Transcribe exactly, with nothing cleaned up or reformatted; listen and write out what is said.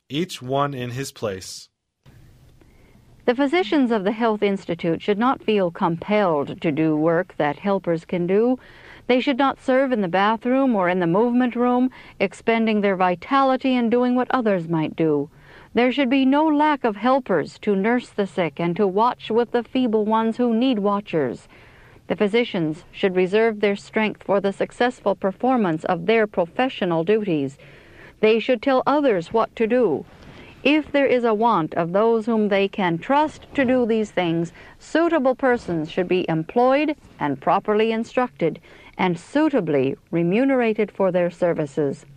each one in his place. The physicians of the Health Institute should not feel compelled to do work that helpers can do. They should not serve in the bathroom or in the movement room, expending their vitality in doing what others might do. There should be no lack of helpers to nurse the sick and to watch with the feeble ones who need watchers. The physicians should reserve their strength for the successful performance of their professional duties. They should tell others what to do. If there is a want of those whom they can trust to do these things, suitable persons should be employed and properly instructed, and suitably remunerated for their services.